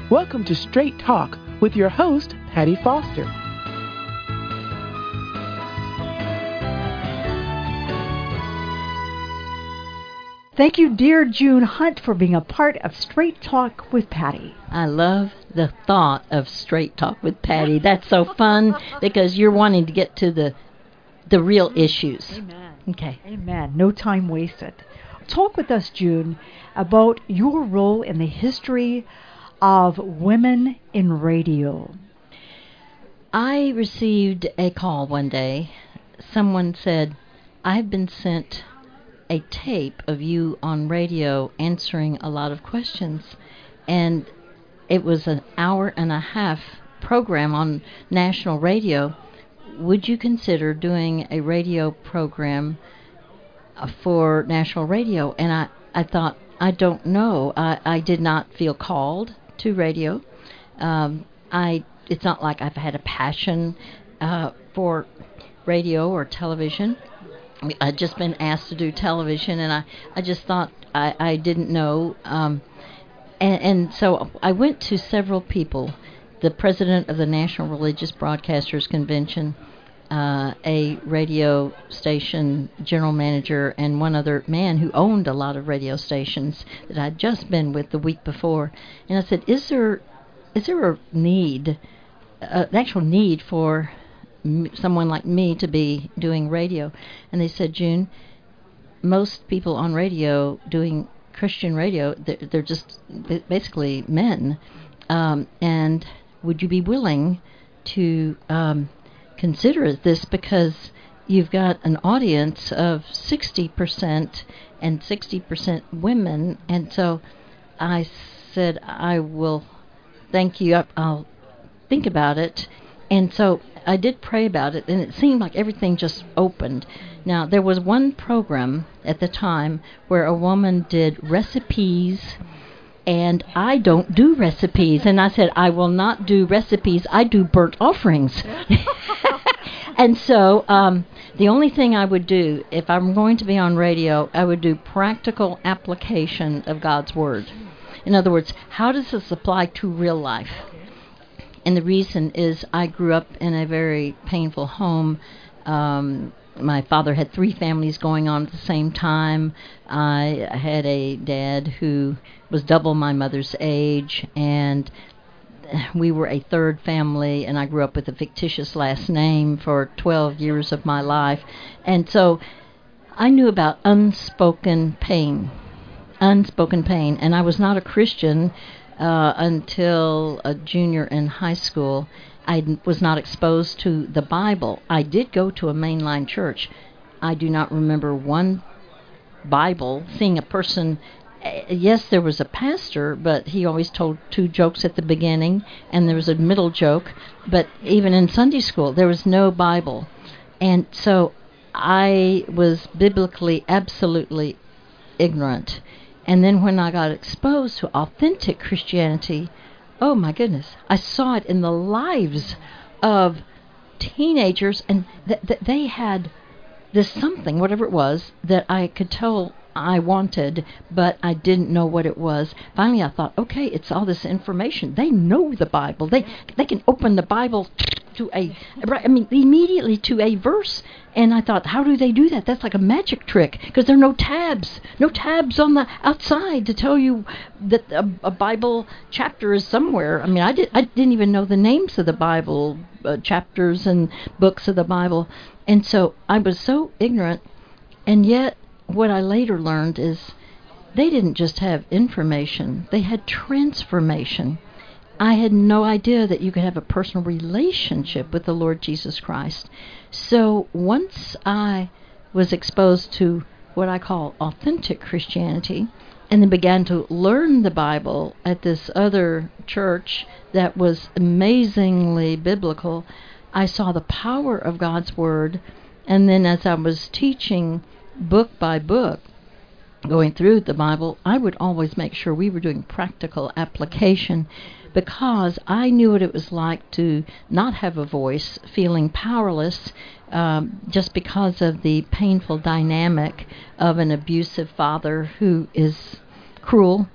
Welcome to Straight Talk with your host, Patty Foster. Thank you, dear June Hunt, for being a part of Straight Talk with Patty. I love the thought of Straight Talk with Patty. That's so fun because you're wanting to get to the real issues. Amen. Okay. Amen. No time wasted. Talk with us, June, about your role in the history of women in radio. I received a call one day. Someone said, I've been sent a tape of you on radio answering a lot of questions. And it was an hour and a half program on national radio. Would you consider doing a radio program for national radio? And I thought, I don't know. I did not feel called to radio. It's not like I've had a passion for radio or television. I'd just been asked to do television, and I just thought I didn't know. And so I went to several people, the president of the National Religious Broadcasters Convention, a radio station general manager, and one other man who owned a lot of radio stations that I'd just been with the week before. And I said, is there a need, an actual need for someone like me to be doing radio? And they said, June, most people on radio doing Christian radio, they're just basically men. And would you be willing to consider this, because you've got an audience of 60% and 60% women? And so I said, I will, thank you, I'll think about it. And so I did pray about it, and it seemed like everything just opened. Now, there was one program at the time where a woman did recipes, and I don't do recipes. And I said, I will not do recipes. I do burnt offerings. And so the only thing I would do, if I'm going to be on radio, I would do practical application of God's Word. In other words, how does this apply to real life? And the reason is I grew up in a very painful home. My father had 3 families going on at the same time. I had a dad who was double my mother's age, and we were a third family, and I grew up with a fictitious last name for 12 years of my life. And so I knew about unspoken pain, and I was not a Christian until a junior in high school. I was not exposed to the Bible. I did go to a mainline church. I do not remember one Bible, seeing a person. Yes, there was a pastor, but he always told 2 jokes at the beginning, and there was a middle joke. But even in Sunday school, there was no Bible. And so I was biblically absolutely ignorant. And then when I got exposed to authentic Christianity, oh my goodness, I saw it in the lives of teenagers, and they had this something, whatever it was, that I could tell I wanted, but I didn't know what it was. Finally, I thought, okay, it's all this information. They know the Bible. They can open the Bible to immediately to a verse. And I thought, how do they do that? That's like a magic trick, because there are no tabs on the outside to tell you that a Bible chapter is somewhere. I mean, I didn't even know the names of the Bible chapters and books of the Bible. And so I was so ignorant, and yet what I later learned is they didn't just have information, they had transformation. I had no idea that you could have a personal relationship with the Lord Jesus Christ. So once I was exposed to what I call authentic Christianity, and then began to learn the Bible at this other church that was amazingly biblical, I saw the power of God's Word. And then as I was teaching book by book, going through the Bible, I would always make sure we were doing practical application, because I knew what it was like to not have a voice, feeling powerless, just because of the painful dynamic of an abusive father who is cruel,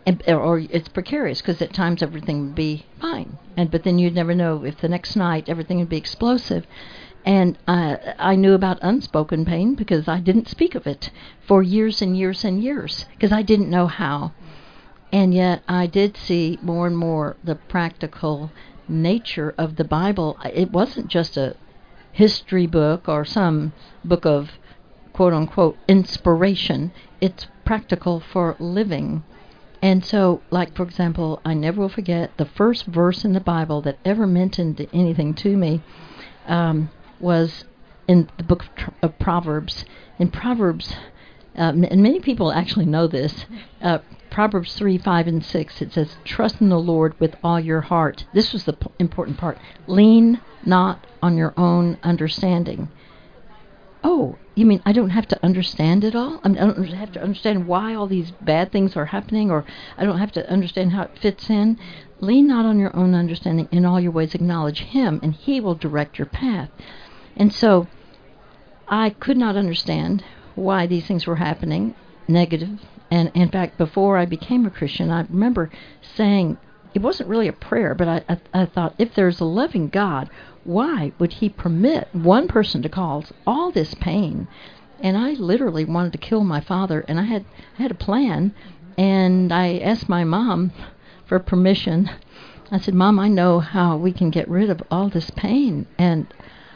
or it's precarious because at times everything would be fine, but then you'd never know if the next night everything would be explosive. And I knew about unspoken pain because I didn't speak of it for years and years and years because I didn't know how. And yet I did see more and more the practical nature of the Bible. It wasn't just a history book or some book of quote-unquote inspiration. It's practical for living. And so, like, for example, I never will forget the first verse in the Bible that ever mentioned anything to me was in the book of Proverbs. In Proverbs, and many people actually know this, Proverbs 3, 5, and 6, it says, trust in the Lord with all your heart. This was the important part. Lean not on your own understanding. Oh, you mean I don't have to understand it all? I don't have to understand why all these bad things are happening, or I don't have to understand how it fits in. Lean not on your own understanding. In all your ways acknowledge Him, and He will direct your path. And so I could not understand why these things were happening, negative. And in fact, before I became a Christian, I remember saying, it wasn't really a prayer, but I thought, if there's a loving God, why would He permit one person to cause all this pain? And I literally wanted to kill my father, and I had a plan, and I asked my mom for permission. I said, Mom, I know how we can get rid of all this pain. And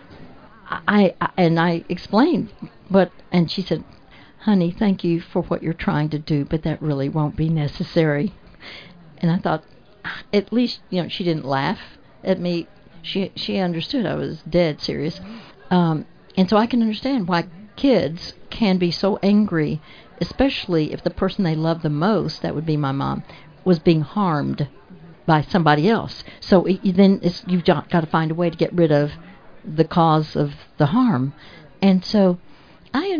I explained, and she said, honey, thank you for what you're trying to do, but that really won't be necessary. And I thought, at least, she didn't laugh at me. She understood I was dead serious. And so I can understand why kids can be so angry, especially if the person they love the most, that would be my mom, was being harmed by somebody else. So you've got to find a way to get rid of the cause of the harm. And so I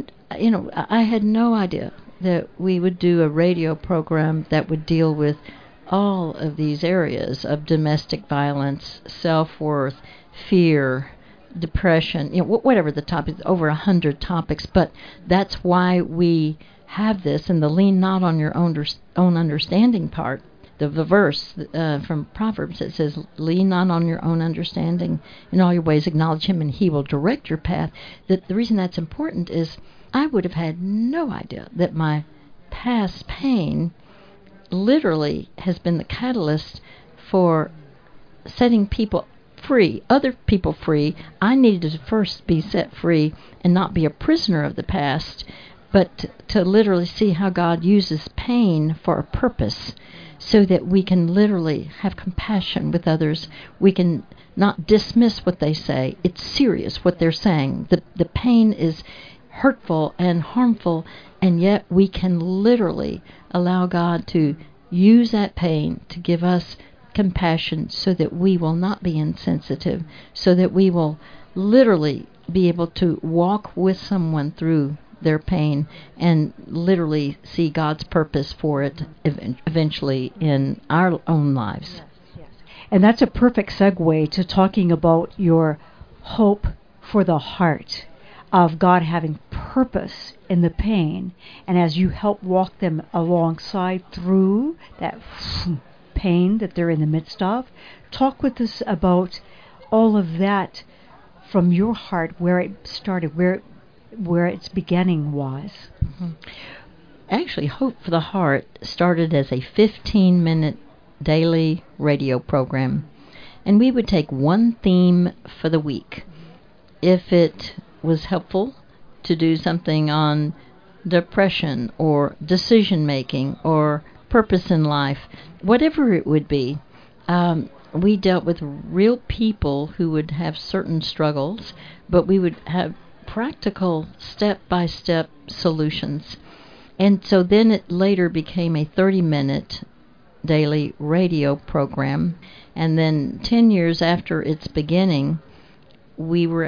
had no idea that we would do a radio program that would deal with all of these areas of domestic violence, self-worth, fear, depression, whatever the topic, over 100 topics. But that's why we have this, and the lean not on your own understanding part. The verse from Proverbs that says, lean not on your own understanding. In all your ways acknowledge Him, and He will direct your path. The reason that's important is I would have had no idea that my past pain literally has been the catalyst for setting people free, other people free. I needed to first be set free and not be a prisoner of the past, but to literally see how God uses pain for a purpose, so that we can literally have compassion with others. We can not dismiss what they say. It's serious what they're saying. The pain is hurtful and harmful, and yet we can literally allow God to use that pain to give us compassion, so that we will not be insensitive, so that we will literally be able to walk with someone through their pain and literally see God's purpose for it eventually in our own lives. Yes. And that's a perfect segue to talking about your hope for the heart, of God having purpose in the pain, and as you help walk them alongside through that pain that they're in the midst of. Talk with us about all of that from your heart, where it started, where its beginning was. Mm-hmm. Actually, Hope for the Heart started as a 15-minute daily radio program, and we would take one theme for the week. If it was helpful to do something on depression or decision-making or purpose in life, whatever it would be, we dealt with real people who would have certain struggles, but we would have practical step-by-step solutions. And so then it later became a 30-minute daily radio program. And then 10 years after its beginning, I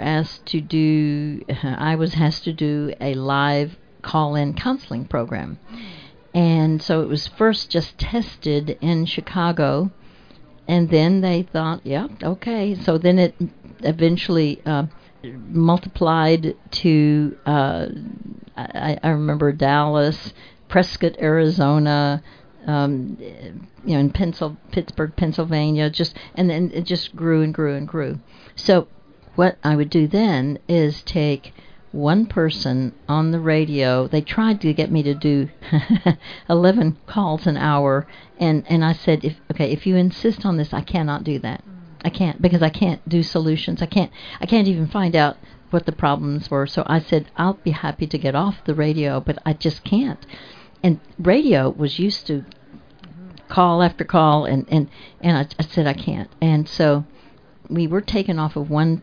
was asked to do a live call-in counseling program. And so it was first just tested in Chicago, and then they thought, okay. So then it eventually multiplied to, I remember Dallas, Prescott, Arizona, in Pittsburgh, Pennsylvania, and then it just grew and grew and grew. So what I would do then is take one person on the radio. They tried to get me to do 11 calls an hour, and I said, if you insist on this, I cannot do that. I can't, because I can't do solutions. I can't even find out what the problems were. So I said, I'll be happy to get off the radio, but I just can't. And radio was used to call after call, and I said I can't. And so we were taken off of one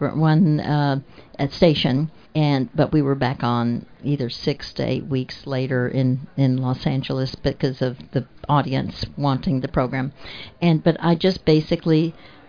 station, but we were back on either 6 to 8 weeks later in Los Angeles because of the audience wanting the program. But I just basically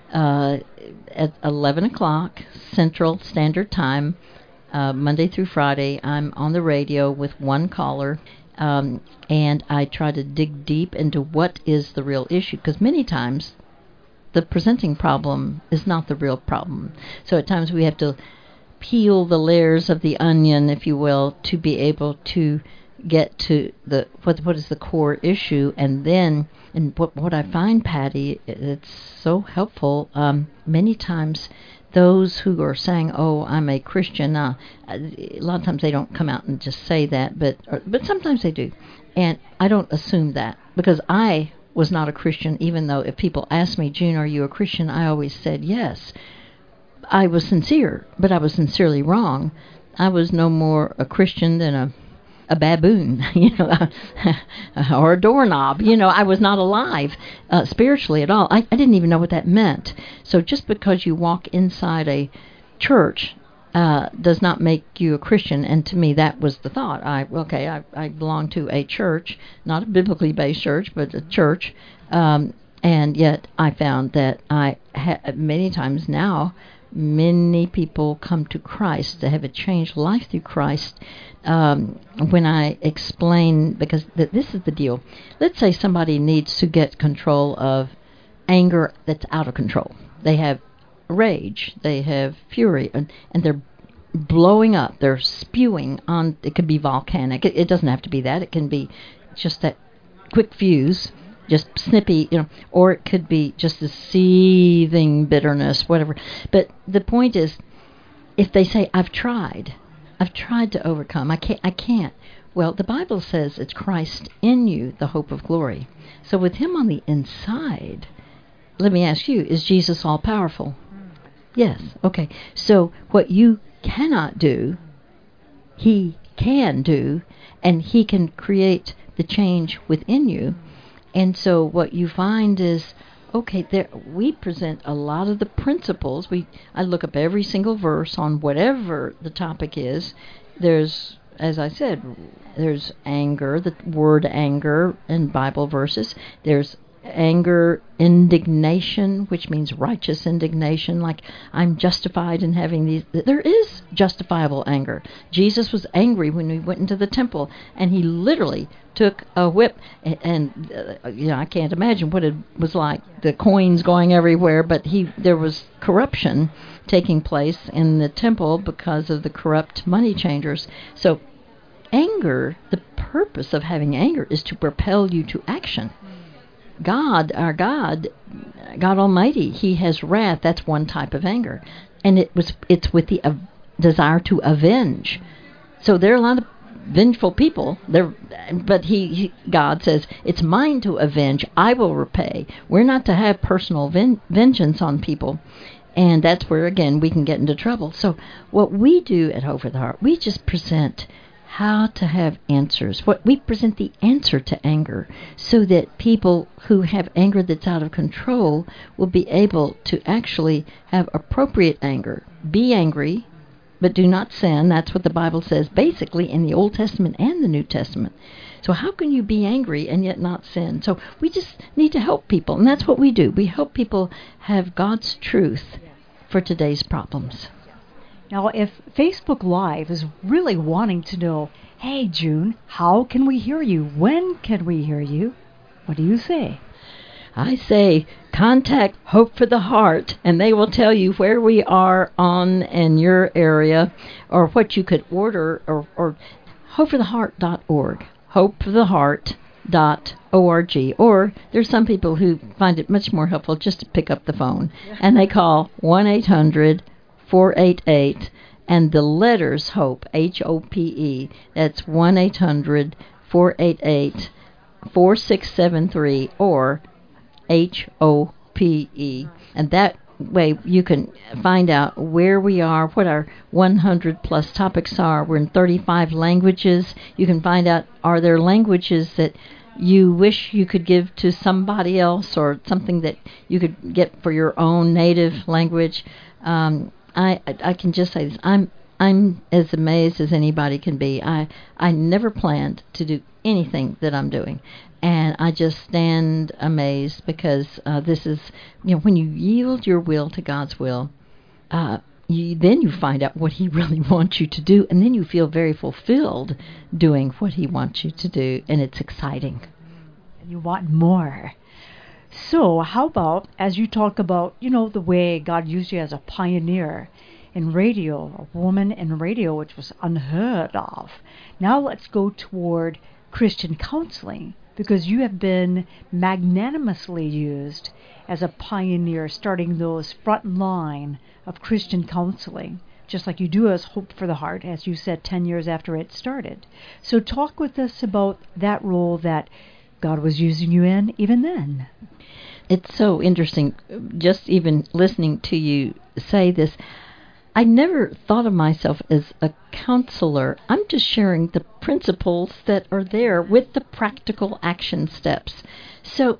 at 11 o'clock Central Standard Time, Monday through Friday, I'm on the radio with one caller. And I try to dig deep into what is the real issue, because many times the presenting problem is not the real problem. So at times we have to peel the layers of the onion, if you will, to be able to get to what is the core issue. And then, and what I find, Patty, it's so helpful, many times those who are saying, "Oh, I'm a Christian," a lot of times they don't come out and just say that, but sometimes they do. And I don't assume that, because I was not a Christian, even though if people ask me, "June, are you a Christian?" I always said yes. I was sincere, but I was sincerely wrong. I was no more a Christian than a baboon, or a doorknob. I was not alive spiritually at all. I didn't even know what that meant. So just because you walk inside a church does not make you a Christian. And to me, that was the thought. I belong to a church, not a biblically based church, but a church. And yet I found that many times now, many people come to Christ. They have a changed life through Christ. When I explain, because this is the deal. Let's say somebody needs to get control of anger that's out of control. They have rage, they have fury, and they're blowing up. They're spewing on. It could be volcanic. It doesn't have to be that. It can be just that quick fuse, just snippy, or it could be just a seething bitterness, whatever. But the point is, if they say, I've tried to overcome, I can't. Well, the Bible says it's Christ in you, the hope of glory. So with him on the inside, let me ask you, is Jesus all powerful? Yes. Okay. So what you cannot do, he can do, and he can create the change within you. And so what you find is, okay, we present a lot of the principles. I look up every single verse on whatever the topic is. There's, as I said, there's anger, the word anger in Bible verses. There's anger, indignation, which means righteous indignation, like I'm justified in having these. There is justifiable anger. Jesus was angry when he went into the temple, and he literally took a whip, and I can't imagine what it was like, the coins going everywhere, but there was corruption taking place in the temple because of the corrupt money changers. So anger, the purpose of having anger is to propel you to action. God, our God Almighty, he has wrath. That's one type of anger. And it's with the desire to avenge. So there are a lot of vengeful people there, but God says, it's mine to avenge. I will repay. We're not to have personal vengeance on people. And that's where, again, we can get into trouble. So what we do at Hope for the Heart, we just present how to have answers. We present the answer to anger, so that people who have anger that's out of control will be able to actually have appropriate anger. Be angry, but do not sin. That's what the Bible says, basically, in the Old Testament and the New Testament. So how can you be angry and yet not sin? So we just need to help people, and that's what we do. We help people have God's truth for today's problems. Now, if Facebook Live is really wanting to know, hey, June, how can we hear you? When can we hear you? What do you say? I say, contact Hope for the Heart, and they will tell you where we are in your area, or what you could order, or hopefortheheart.org. Or there's some people who find it much more helpful just to pick up the phone, and they call 1-800-488 and the letters HOPE, HOPE. That's 1-800-488-4673 or HOPE. And that way you can find out where we are, what our 100 plus topics are. We're in 35 languages. You can find out, are there languages that you wish you could give to somebody else, or something that you could get for your own native language. I can just say this. I'm as amazed as anybody can be. I never planned to do anything that I'm doing, and I just stand amazed because this is, when you yield your will to God's will, then you find out what He really wants you to do, and then you feel very fulfilled doing what He wants you to do, and it's exciting. And you want more. So how about, as you talk about, the way God used you as a pioneer in radio, a woman in radio, which was unheard of. Now let's go toward Christian counseling, because you have been magnanimously used as a pioneer, starting those front line of Christian counseling, just like you do as Hope for the Heart, as you said, 10 years after it started. So talk with us about that role that God was using you in even then. It's so interesting, just even listening to you say this. I never thought of myself as a counselor. I'm just sharing the principles that are there with the practical action steps. So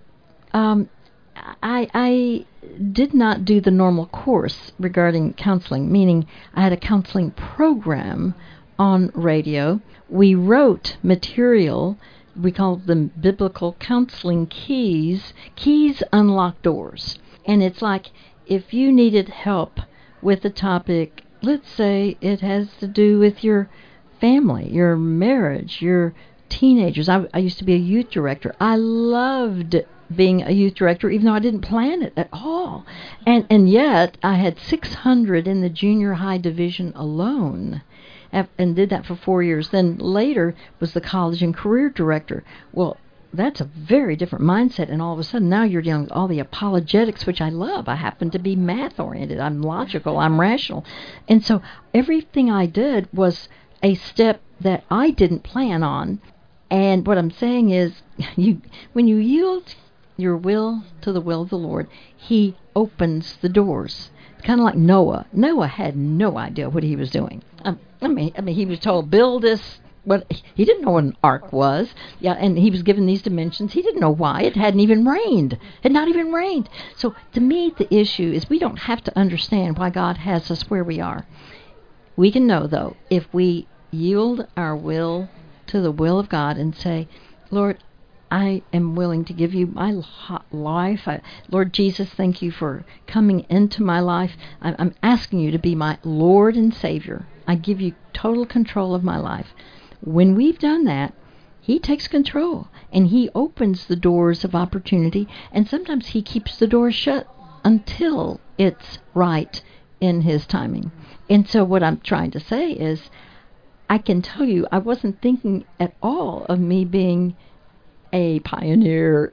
I did not do the normal course regarding counseling, meaning I had a counseling program on radio. We wrote material. We called them biblical counseling keys. Keys unlock doors. And it's like if you needed help with a topic, let's say it has to do with your family, your marriage, your teenagers. I used to be a youth director. I loved being a youth director, even though I didn't plan it at all. And yet I had 600 in the junior high division alone, and did that for 4 years. Then later was the college and career director. Well, that's a very different mindset, and all of a sudden now you're dealing with all the apologetics, which I love. I happen to be math-oriented. I'm logical. I'm rational. And so everything I did was a step that I didn't plan on. And what I'm saying is, when you yield your will to the will of the Lord, He opens the doors. Kind of like Noah. Noah had no idea what he was doing. I mean, he was told, build this. But he didn't know what an ark was. Yeah, and he was given these dimensions. He didn't know why. It hadn't even rained. It had not even rained. So to me, the issue is we don't have to understand why God has us where we are. We can know, though, if we yield our will to the will of God and say, Lord, I am willing to give you my life. Lord Jesus, thank you for coming into my life. I'm asking you to be my Lord and Savior. I give you total control of my life. When we've done that, He takes control, and He opens the doors of opportunity, and sometimes He keeps the doors shut until it's right in His timing. And so what I'm trying to say is, I can tell you, I wasn't thinking at all of me being a pioneer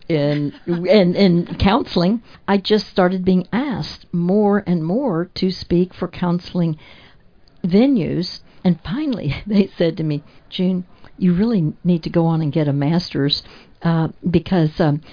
in counseling. I just started being asked more and more to speak for counseling venues. And finally, they said to me, June, you really need to go on and get a master's because,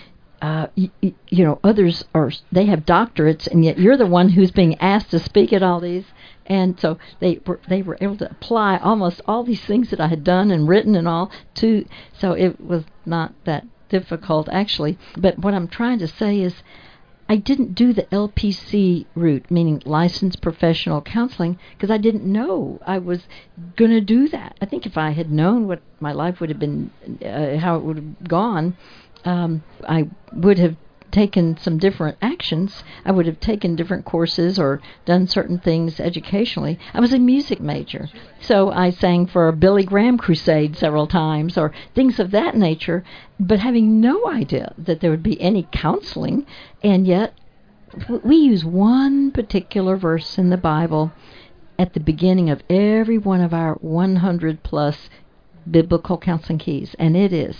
others they have doctorates, and yet you're the one who's being asked to speak at all these. And so they were able to apply almost all these things that I had done and written and all to. So it was not that difficult, actually. But what I'm trying to say is, I didn't do the LPC route, meaning licensed professional counseling, because I didn't know I was going to do that. I think if I had known what my life would have been, how it would have gone, I would have taken some different actions. I would have taken different courses or done certain things educationally. I was a music major, so I sang for a Billy Graham crusade several times or things of that nature, but having no idea that there would be any counseling. And yet we use one particular verse in the Bible at the beginning of every one of our 100 plus biblical counseling keys, and it is,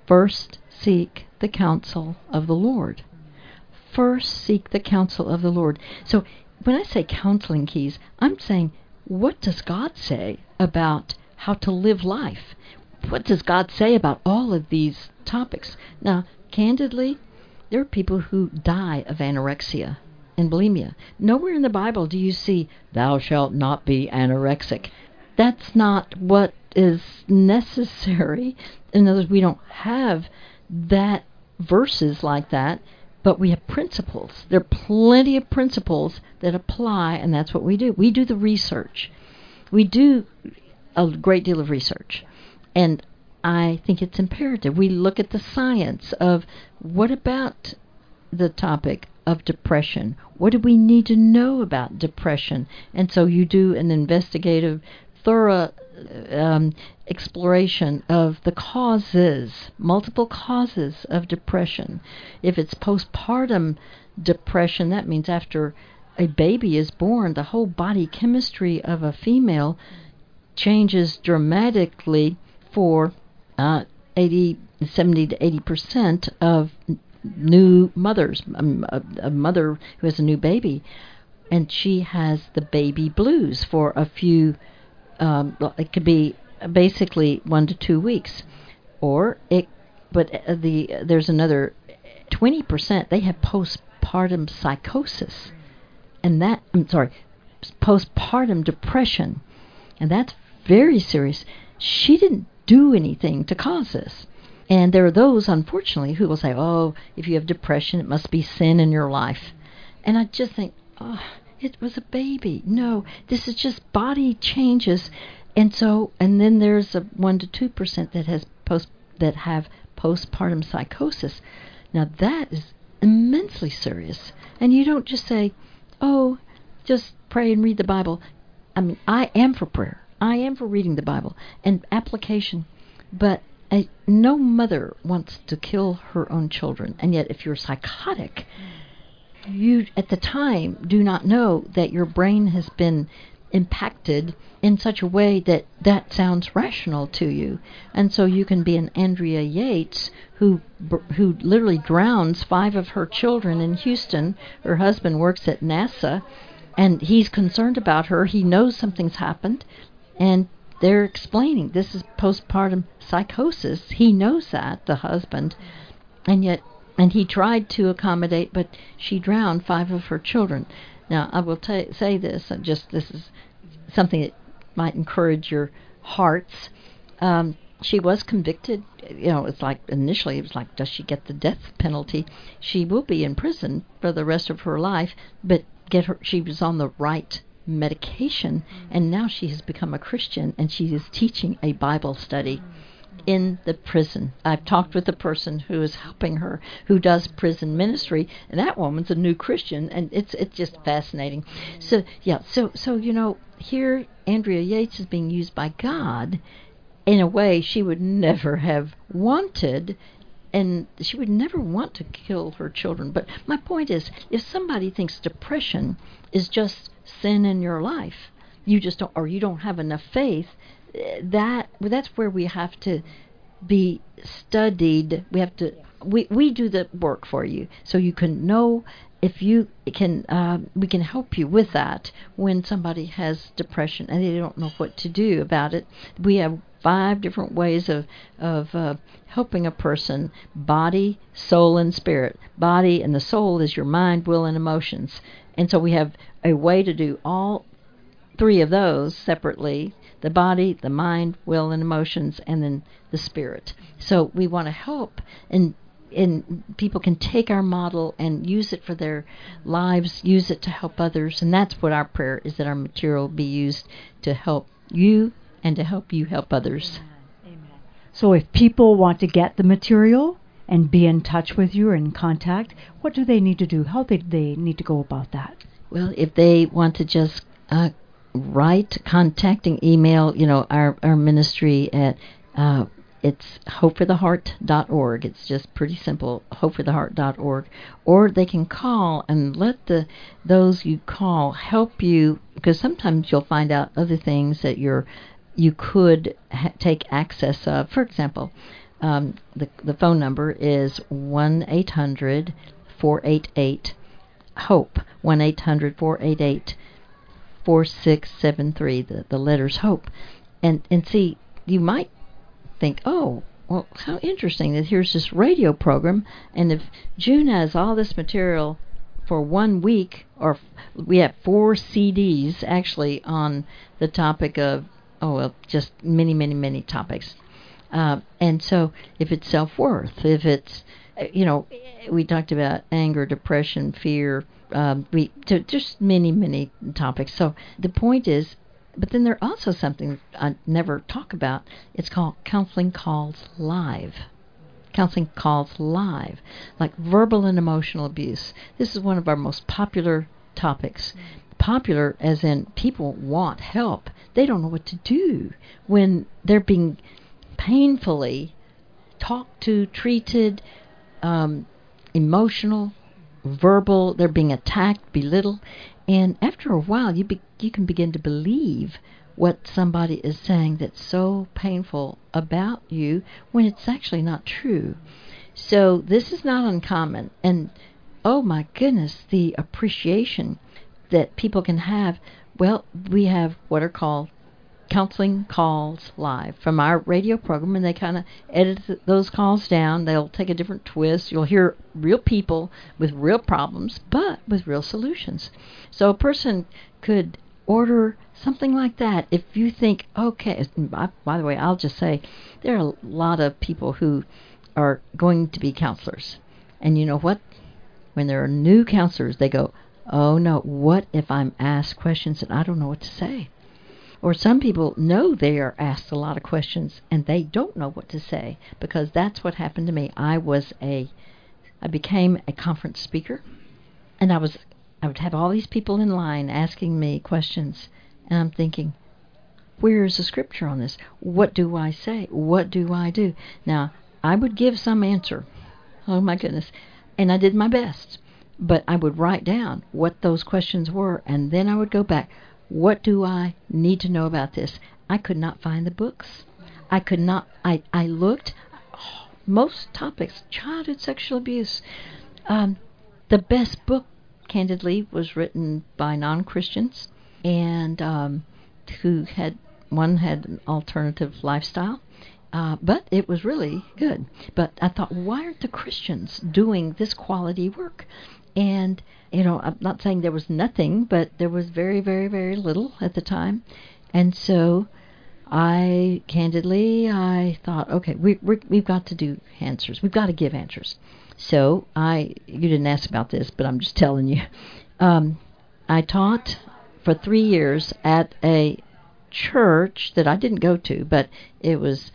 First seek the counsel of the Lord. First seek the counsel of the Lord. So when I say counseling keys, I'm saying, what does God say about how to live life? What does God say about all of these topics? Now, candidly, there are people who die of anorexia and bulimia. Nowhere in the Bible do you see, thou shalt not be anorexic. That's not what is necessary. In other words, we don't have that verses like that, but we have principles. There are plenty of principles that apply, and that's what we do. We do the research. We do a great deal of research. And I think it's imperative. We look at the science of what about the topic of depression? What do we need to know about depression? And so you do an investigative, thorough exploration of the causes, multiple causes of depression. If it's postpartum depression, that means after a baby is born, the whole body chemistry of a female changes dramatically for 70 to 80% of new mothers. A mother who has a new baby, and she has the baby blues for a few, it could be basically 1 to 2 weeks, there's another 20%, they have postpartum psychosis, and postpartum depression, and that's very serious. She didn't do anything to cause this. And there are those, unfortunately, who will say, oh, if you have depression, it must be sin in your life. And I just think, oh, it was a baby. No, this is just body changes. And then there's a 1 to 2% that have postpartum psychosis. Now that is immensely serious. And you don't just say, oh, just pray and read the Bible. I mean, I am for prayer. I am for reading the Bible and application. But no mother wants to kill her own children. And yet if you're psychotic, you at the time do not know that your brain has been impacted in such a way that sounds rational to you. And so you can be an Andrea Yates who literally drowns 5 of her children in Houston. Her husband works at NASA, and he's concerned about her. He knows something's happened, and they're explaining this is postpartum psychosis. He knows that, the husband, and he tried to accommodate, but she drowned 5 of her children. Now, I will say this, this is something that might encourage your hearts. She was convicted. It's like, initially it was like, does she get the death penalty? She will be in prison for the rest of her life, but she was on the right medication, and now she has become a Christian, and she is teaching a Bible study in the prison. I've talked with the person who is helping her, who does prison ministry, and that woman's a new Christian, and it's just fascinating. So here Andrea Yates is being used by God in a way she would never have wanted, and she would never want to kill her children. But my point is, if somebody thinks depression is just sin in your life, you just don't, or you don't have enough faith, that's where we have to be studied. We do the work for you, so you can know if you can. We can help you with that when somebody has depression and they don't know what to do about it. We have 5 different ways of helping a person: body, soul, and spirit. Body and the soul is your mind, will, and emotions. And so we have a way to do all 3 of those separately: the body, the mind, will, and emotions, and then the spirit. So we want to help, and people can take our model and use it for their lives, use it to help others, and that's what our prayer is, that our material be used to help you and to help you help others. Amen. So if people want to get the material and be in touch with you or in contact, what do they need to do? How do they need to go about that? Well, if they want to just write, contacting, email, our ministry at it's hopefortheheart.org. It's just pretty simple, hopefortheheart.org. Or they can call and let those you call help you, because sometimes you'll find out other things that you could take access of. For example, The phone number is 1-800-488-HOPE, 1-800-488-4673, the letters HOPE. And see, you might think, oh, well, how interesting that here's this radio program, and if June has all this material for 1 week, or we have 4 CDs actually on the topic of, just many, many, many topics. And so if it's self-worth, if it's, we talked about anger, depression, fear, just many, many topics. So the point is, but then there's also something I never talk about. It's called Counseling Calls Live. Counseling Calls Live, like verbal and emotional abuse. This is one of our most popular topics. Popular as in people want help. They don't know what to do when they're being painfully talked to, treated, emotional, verbal. They're being attacked, belittled. And after a while, you can begin to believe what somebody is saying that's so painful about you when it's actually not true. So this is not uncommon. And, oh my goodness, the appreciation that people can have. Well, we have what are called Counseling Calls Live from our radio program, and they kind of edit those calls down. They'll take a different twist. You'll hear real people with real problems, but with real solutions. So a person could order something like that if you think, okay, by the way, I'll just say there are a lot of people who are going to be counselors. And you know what? When there are new counselors, they go, oh no, what if I'm asked questions and I don't know what to say? Or some people know they are asked a lot of questions and they don't know what to say, because that's what happened to me. I became a conference speaker, and I would have all these people in line asking me questions, and I'm thinking, where is the scripture on this? What do I say? What do I do? Now, I would give some answer. Oh my goodness. And I did my best. But I would write down what those questions were, and then I would go back. What do I need to know about this? I could not find the books. I could not. I looked. Most topics, childhood sexual abuse. The best book, candidly, was written by non-Christians, and who had an alternative lifestyle. But it was really good. But I thought, why aren't the Christians doing this quality work? And, I'm not saying there was nothing, but there was very, very, very little at the time. And so I thought, okay, we've got to do answers. We've got to give answers. So you didn't ask about this, but I'm just telling you. I taught for 3 years at a church that I didn't go to, but it was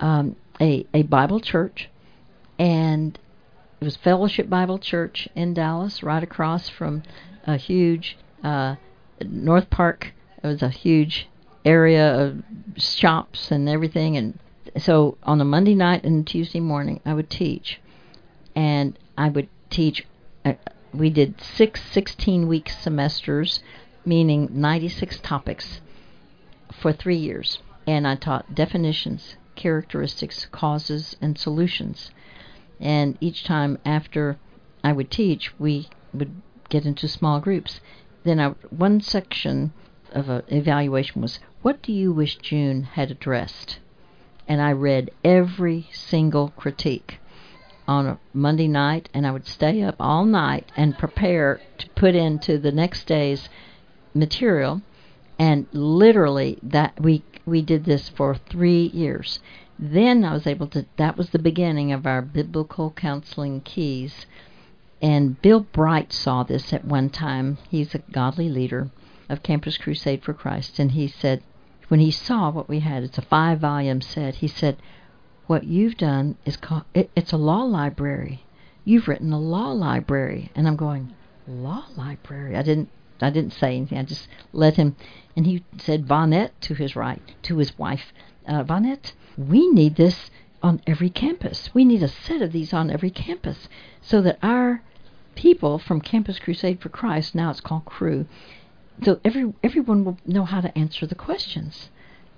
a Bible church, and it was Fellowship Bible Church in Dallas, right across from a huge North Park. It was a huge area of shops and everything, and so on a Monday night and Tuesday morning, I would teach, and I would teach. We did 16-week semesters, meaning 96 topics for 3 years, and I taught definitions, characteristics, causes, and solutions. And each time after I would teach, we would get into small groups. Then one section of an evaluation was, what do you wish June had addressed? And I read every single critique on a Monday night, and I would stay up all night and prepare to put into the next day's material. And literally, that we did this for 3 years. Then I was able to, that was the beginning of our biblical counseling keys. And Bill Bright saw this at one time. He's a godly leader of Campus Crusade for Christ. And he said, when he saw what we had, it's a 5-volume set, he said, what you've done is called, it's a law library. You've written a law library. And I'm going, law library? I didn't say anything. I just let him. And he said, Vonette, to his wife, Vonette, we need this on every campus. We need a set of these on every campus so that our people from Campus Crusade for Christ, now it's called Cru, so everyone will know how to answer the questions.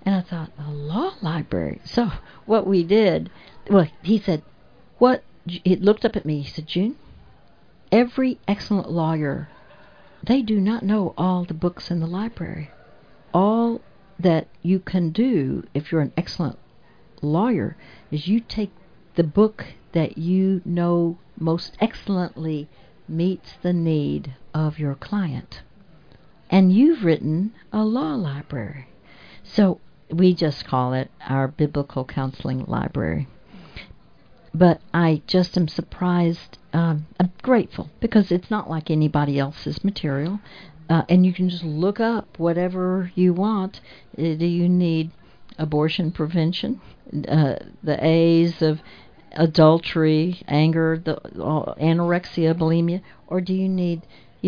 And I thought, a law library. So what we did, well, he said, he looked up at me. He said, June, every excellent lawyer, they do not know all the books in the library. All that you can do if you're an excellent lawyer is you take the book that you know most excellently meets the need of your client. And you've written a law library. So we just call it our biblical counseling library. But I just am surprised. I'm grateful because it's not like anybody else's material. And you can just look up whatever you want. Do you need abortion prevention? The A's of adultery, anger, anorexia, bulimia? Or do you need,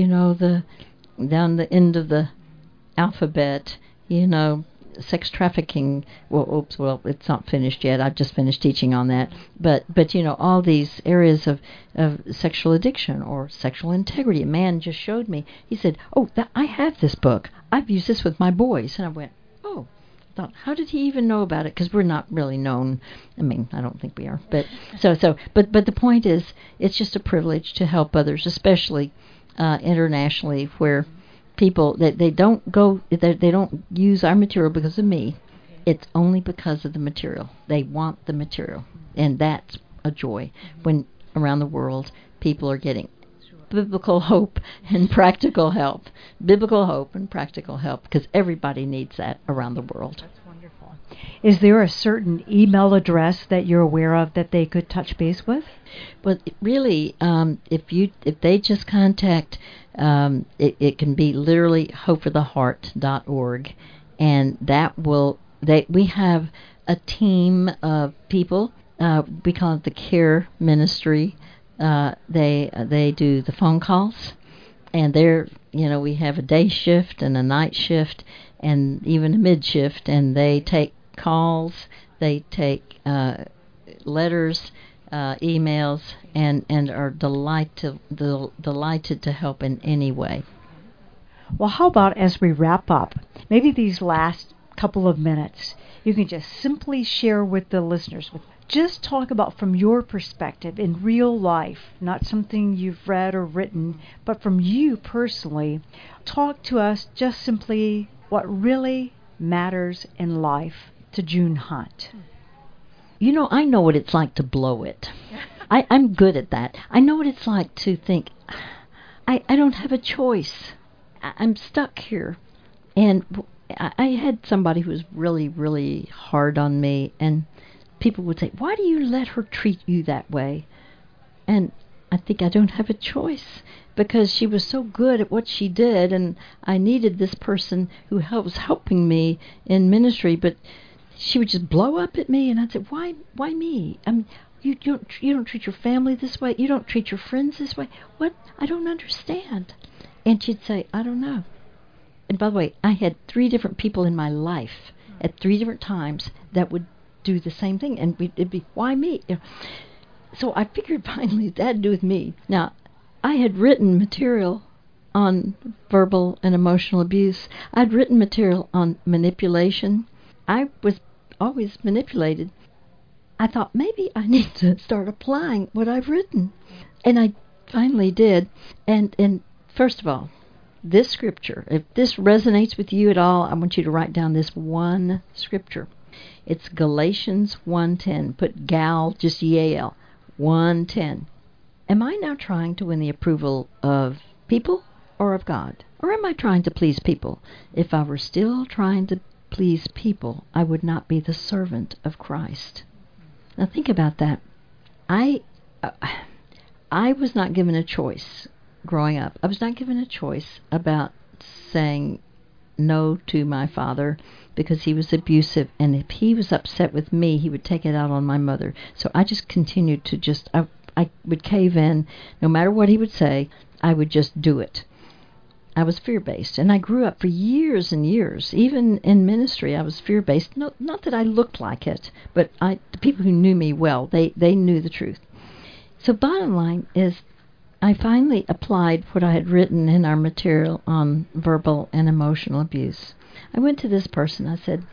down the end of the alphabet, sex trafficking? Well, it's not finished yet. I've just finished teaching on that. But all these areas of sexual addiction or sexual integrity. A man just showed me. He said, I have this book. I've used this with my boys. And I went, thought, how did he even know about it? Because we're not really known. I mean, I don't think we are. But but the point is, it's just a privilege to help others, especially internationally, where people they don't use our material because of me. It's only because of the material. They want the material, and that's a joy when around the world people are getting biblical hope and practical help. Biblical hope and practical help, because everybody needs that around the world. That's wonderful. Is there a certain email address that you're aware of that they could touch base with? Well, really, if they just contact, it can be literally hopefortheheart.org, and that will we have a team of people. We call it the care ministry. They do the phone calls, and we have a day shift and a night shift and even a mid shift, and they take calls, they take letters, emails, and are delighted to help in any way. Well, how about as we wrap up, maybe these last couple of minutes, you can just simply share with the listeners, just talk about from your perspective in real life, not something you've read or written, but from you personally. Talk to us just simply what really matters in life to June Hunt. I know what it's like to blow it. I'm good at that. I know what it's like to think, I don't have a choice. I'm stuck here. And I had somebody who was really, really hard on me, and people would say, why do you let her treat you that way? And I think I don't have a choice, because she was so good at what she did, and I needed this person who was helping me in ministry, but she would just blow up at me, and I'd say, why me? I mean, you don't treat your family this way, you don't treat your friends this way. What? I don't understand. And she'd say, I don't know. And by the way, I had 3 different people in my life at 3 different times that would do the same thing, and it'd be, why me? So I figured finally that had to do with me. Now, I had written material on verbal and emotional abuse. I'd written material on manipulation. I was always manipulated. I thought maybe I need to start applying what I've written, and I finally did. And first of all, this scripture, if this resonates with you at all, I want you to write down this one scripture. It's Galatians 1:10. Put gal, just Y-A-L, 1:10. Am I now trying to win the approval of people or of God? Or am I trying to please people? If I were still trying to please people, I would not be the servant of Christ. Now think about that. I was not given a choice growing up. I was not given a choice about saying no to my father because he was abusive, and if he was upset with me, he would take it out on my mother. So I just continued to I would cave in. No matter what he would say, I would just do it. I was fear-based, and I grew up for years and years. Even in ministry, I was fear-based. No, not that I looked like it, but the people who knew me well, they knew the truth. So bottom line is, I finally applied what I had written in our material on verbal and emotional abuse. I went to this person. I said,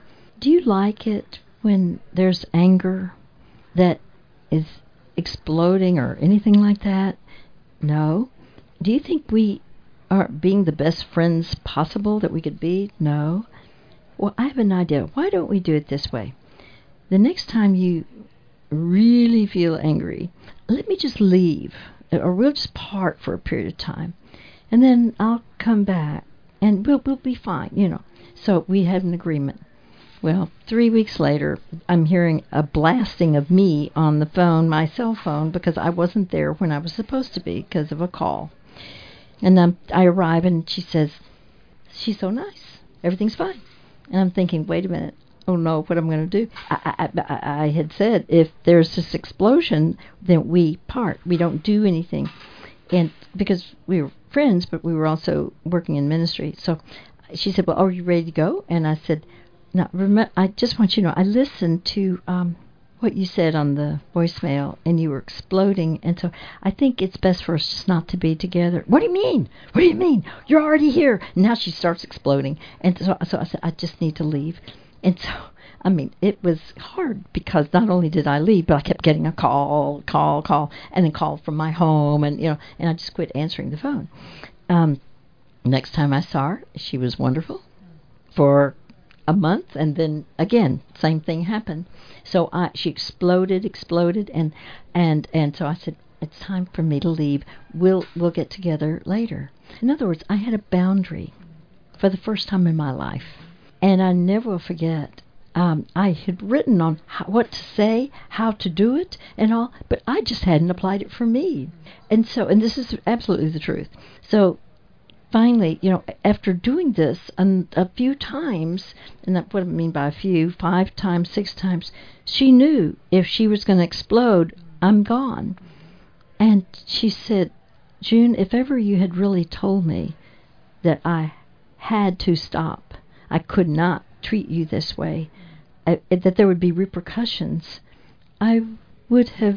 Do you like it when there's anger that is exploding or anything like that? No. Do you think we are being the best friends possible that we could be? No. Well, I have an idea. Why don't we do it this way? The next time you really feel angry, let me just leave, or we'll just part for a period of time, and then I'll come back, and we'll be fine, So we had an agreement. Well, 3 weeks later, I'm hearing a blasting of me on the phone, my cell phone, because I wasn't there when I was supposed to be because of a call. And I arrive, and she says, she's so nice. Everything's fine. And I'm thinking, wait a minute. Oh, no, what am I going to do? I had said, if there's this explosion, then we part. We don't do anything. And because we were friends, but we were also working in ministry. So she said, well, are you ready to go? And I said, no, remember, I just want you to know, I listened to what you said on the voicemail, and you were exploding, and so I think it's best for us just not to be together. What do you mean? What do you mean? You're already here. Now she starts exploding, and so I said, I just need to leave. And so, I mean, it was hard because not only did I leave, but I kept getting a call, and then call from my home, and and I just quit answering the phone. Next time I saw her, she was wonderful for a month, and then again, same thing happened. So she exploded, and so I said, it's time for me to leave. We'll get together later. In other words, I had a boundary for the first time in my life. And I never will forget, I had written on what to say, how to do it, and all, but I just hadn't applied it for me. And this is absolutely the truth. So finally, after doing this a few times, and that's what I mean by a few, 5 times, 6 times, she knew if she was going to explode, I'm gone. And she said, June, if ever you had really told me that I had to stop, I could not treat you this way, that there would be repercussions, I would have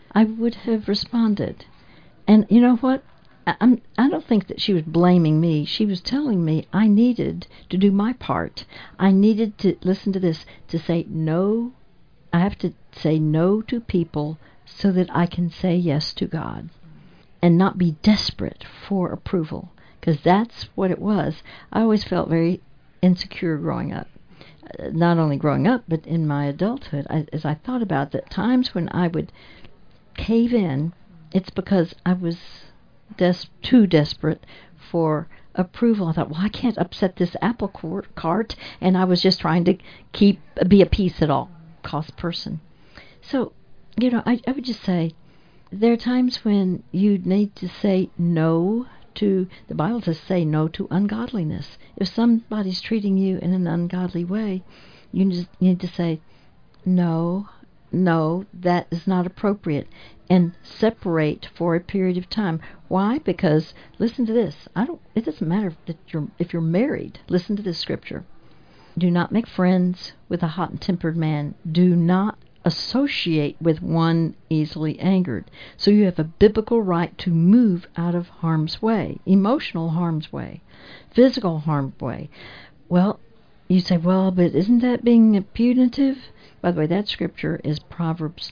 responded. And you know what? I don't think that she was blaming me. She was telling me I needed to do my part. I needed to, listen to this, to say no. I have to say no to people so that I can say yes to God and not be desperate for approval, because that's what it was. I always felt very insecure growing up. Not only growing up, but in my adulthood. As I thought about the times when I would cave in, it's because I was too desperate for approval. I thought, well, I can't upset this apple cart, and I was just trying to be a peace at all cost person. So, I would just say, there are times when you need to say no to, the Bible says, say no to ungodliness. If somebody's treating you in an ungodly way, you just need to say, no, that is not appropriate, and separate for a period of time. Why? Because, listen to this, it doesn't matter if you're married. Listen to this scripture. Do not make friends with a hot-tempered man. Do not associate with one easily angered. So you have a biblical right to move out of harm's way, emotional harm's way, physical harm's way. Well, you say, well, but isn't that being punitive? By the way, that scripture is Proverbs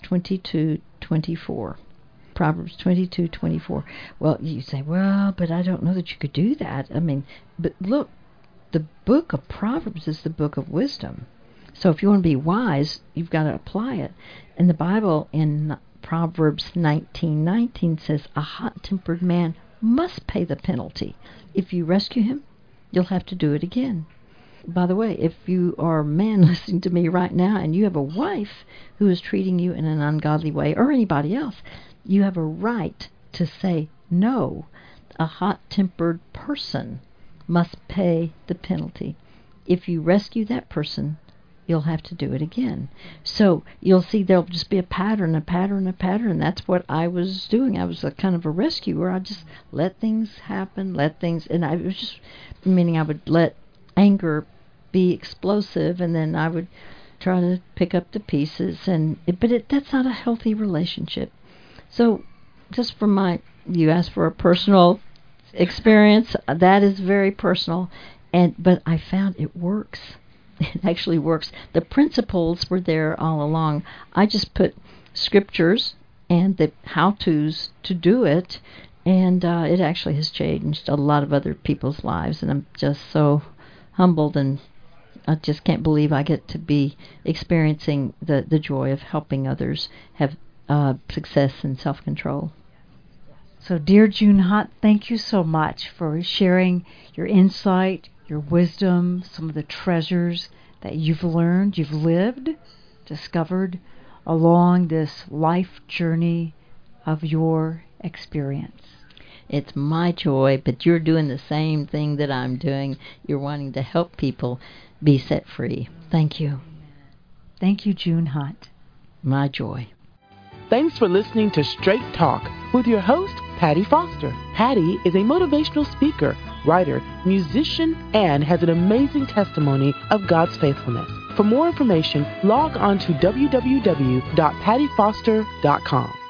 22:24. Proverbs 22:24. Well, you say, well, but I don't know that you could do that. I mean, but look, the book of Proverbs is the book of wisdom. So if you want to be wise, you've got to apply it. And the Bible in Proverbs 19:19 says, a hot-tempered man must pay the penalty. If you rescue him, you'll have to do it again. By the way, if you are a man listening to me right now and you have a wife who is treating you in an ungodly way, or anybody else, you have a right to say no. A hot-tempered person must pay the penalty. If you rescue that person, you'll have to do it again. So you'll see there'll just be a pattern. That's what I was doing. I was a kind of a rescuer. I just let things happen, and I was just, meaning I would let anger be explosive, and then I would try to pick up the pieces. But that's not a healthy relationship. So just from you asked for a personal experience, that is very personal, but I found it works. it actually works. The principles were there all along. I just put scriptures and the how-tos to do it, and it actually has changed a lot of other people's lives, and I'm just so humbled, and I just can't believe I get to be experiencing the joy of helping others have success and self-control. So, dear June Hunt, thank you so much for sharing your insight, your wisdom, some of the treasures that you've learned, you've lived, discovered along this life journey of your experience. It's my joy, but you're doing the same thing that I'm doing. You're wanting to help people be set free. Thank you. Thank you, June Hunt. My joy. Thanks for listening to Straight Talk with your host, Patty Foster. Patty is a motivational speaker, writer, musician, and has an amazing testimony of God's faithfulness. For more information, log on to www.pattyfoster.com.